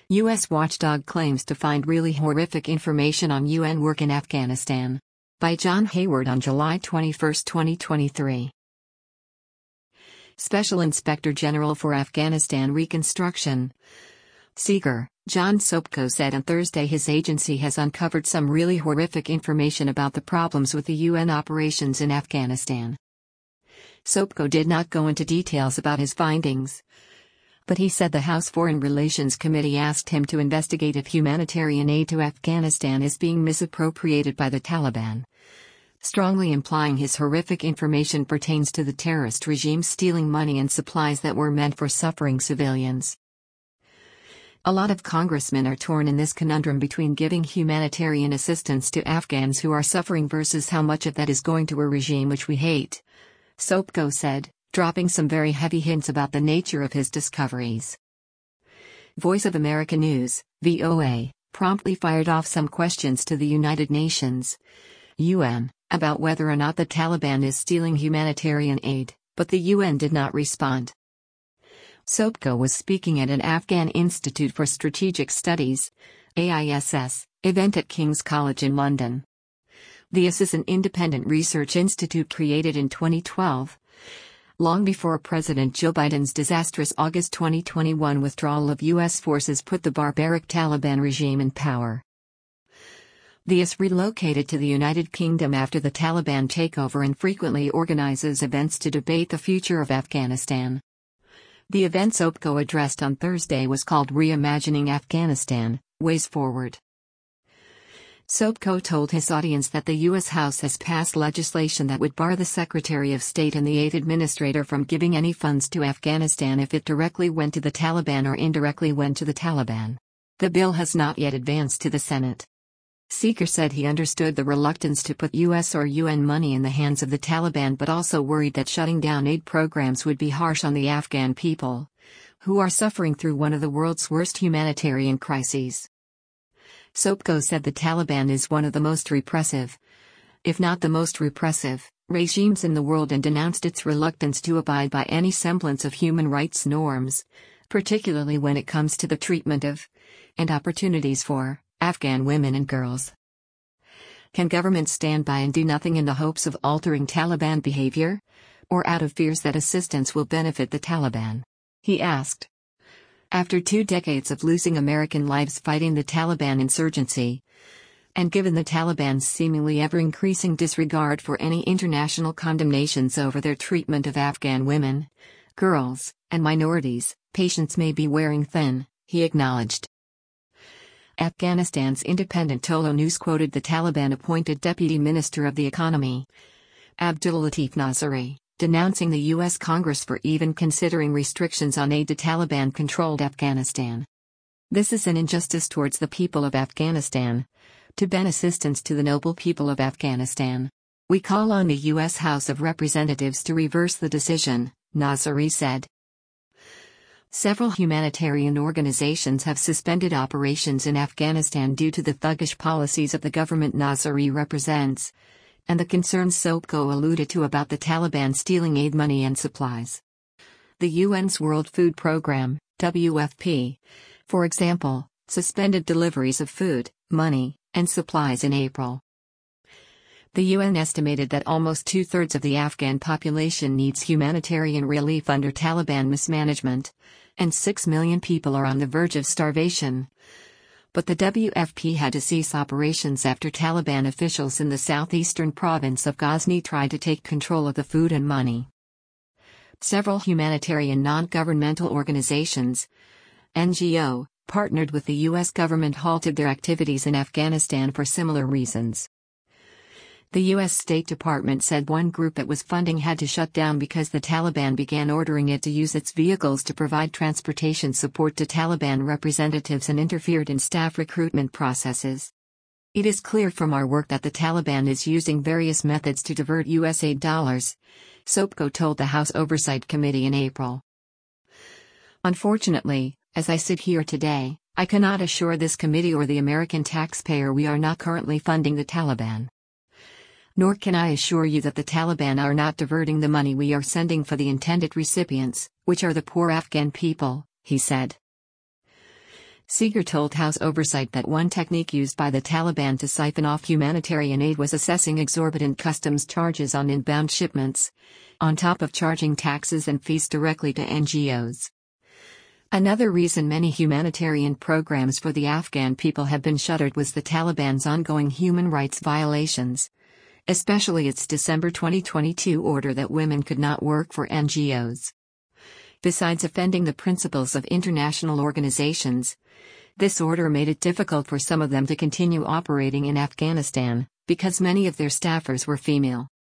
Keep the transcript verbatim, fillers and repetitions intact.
U S watchdog claims to find really horrific information on U N work in Afghanistan. By John Hayward on July twenty-first, twenty twenty-three. Special Inspector General for Afghanistan Reconstruction Seeger, John Sopko said on Thursday his agency has uncovered some really horrific information about the problems with the U N operations in Afghanistan. Sopko did not go into details about his findings, but he said the House Foreign Relations Committee asked him to investigate if humanitarian aid to Afghanistan is being misappropriated by the Taliban, strongly implying his horrific information pertains to the terrorist regime stealing money and supplies that were meant for suffering civilians. A lot of congressmen are torn in this conundrum between giving humanitarian assistance to Afghans who are suffering versus how much of that is going to a regime which we hate, Sopko said, dropping some very heavy hints about the nature of his discoveries. Voice of America News, V O A, promptly fired off some questions to the United Nations, U N, about whether or not the Taliban is stealing humanitarian aid, but the U N did not respond. Sopko was speaking at an Afghan Institute for Strategic Studies, A I S S, event at King's College in London. The I S S is an independent research institute created in twenty twelve, long before President Joe Biden's disastrous August twenty twenty-one withdrawal of U S forces put the barbaric Taliban regime in power. The I S S relocated to the United Kingdom after the Taliban takeover and frequently organizes events to debate the future of Afghanistan. The event Sopko addressed on Thursday was called Reimagining Afghanistan, Ways Forward. Sopko told his audience that the U S House has passed legislation that would bar the Secretary of State and the aid administrator from giving any funds to Afghanistan if it directly went to the Taliban or indirectly went to the Taliban. The bill has not yet advanced to the Senate. Seeger said he understood the reluctance to put U S or U N money in the hands of the Taliban but also worried that shutting down aid programs would be harsh on the Afghan people, who are suffering through one of the world's worst humanitarian crises. Sopko said the Taliban is one of the most repressive, if not the most repressive, regimes in the world and denounced its reluctance to abide by any semblance of human rights norms, particularly when it comes to the treatment of, and opportunities for, Afghan women and girls. Can governments stand by and do nothing in the hopes of altering Taliban behavior, or out of fears that assistance will benefit the Taliban? He asked. After two decades of losing American lives fighting the Taliban insurgency, and given the Taliban's seemingly ever-increasing disregard for any international condemnations over their treatment of Afghan women, girls, and minorities, patience may be wearing thin, he acknowledged. Afghanistan's independent Tolo News quoted the Taliban-appointed Deputy Minister of the Economy, Abdul Latif Nazari, denouncing the U S Congress for even considering restrictions on aid to Taliban-controlled Afghanistan. This is an injustice towards the people of Afghanistan, to ban assistance to the noble people of Afghanistan. We call on the U S House of Representatives to reverse the decision, Nazari said. Several humanitarian organizations have suspended operations in Afghanistan due to the thuggish policies of the government Nazari represents, and the concerns Sopko alluded to about the Taliban stealing aid money and supplies. The U N's World Food Programme, W F P, for example, suspended deliveries of food, money, and supplies in April. The U N estimated that almost two-thirds of the Afghan population needs humanitarian relief under Taliban mismanagement, and six million people are on the verge of starvation. But the W F P had to cease operations after Taliban officials in the southeastern province of Ghazni tried to take control of the food and money. Several humanitarian non-governmental organizations, N G O, partnered with the U S government halted their activities in Afghanistan for similar reasons. The U S State Department said one group that was funding had to shut down because the Taliban began ordering it to use its vehicles to provide transportation support to Taliban representatives and interfered in staff recruitment processes. It is clear from our work that the Taliban is using various methods to divert U S aid dollars, Sopko told the House Oversight Committee in April. Unfortunately, as I sit here today, I cannot assure this committee or the American taxpayer we are not currently funding the Taliban. Nor can I assure you that the Taliban are not diverting the money we are sending for the intended recipients, which are the poor Afghan people, he said. Seeger told House Oversight that one technique used by the Taliban to siphon off humanitarian aid was assessing exorbitant customs charges on inbound shipments, on top of charging taxes and fees directly to N G Os. Another reason many humanitarian programs for the Afghan people have been shuttered was the Taliban's ongoing human rights violations, especially its December twenty twenty-two order that women could not work for N G Os. Besides offending the principles of international organizations, this order made it difficult for some of them to continue operating in Afghanistan, because many of their staffers were female.